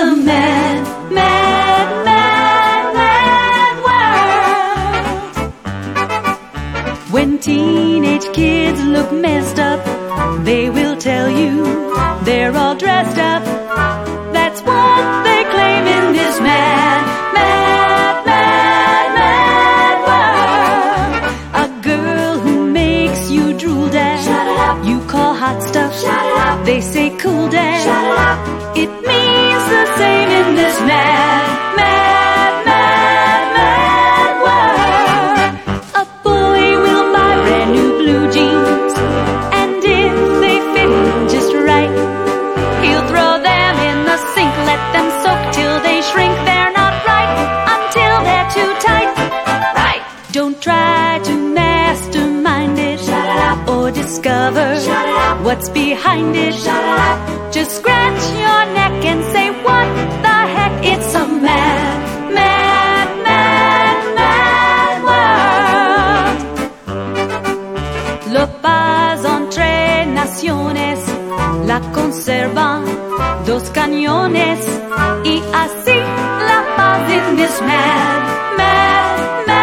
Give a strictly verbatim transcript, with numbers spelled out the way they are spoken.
a mad, mad, mad, mad world. When teenage kids look messed up, they will tell you they're all dressed up. That's what they claim in this mad, mad, mad, mad world. A girl who makes you drool, dad, shut it up. You call hot stuff, shut it up. They say cool, dad, shut it up. It means the same in this mad, mad, mad, mad world. A boy will buy brand new blue jeans, and if they fit him just right, he'll throw them in the sink, let them soak till they shrink. They're not right until they're too tight. Right. Don't try to mastermind it, shut it up. Or discover, shut it up. What's behind it, shut it up. Just scratch your neck and say, what the heck? It's a mad, mad, mad, mad world. Lo paz entre naciones la conservan dos cañones, y así la paz in this mad, mad, mad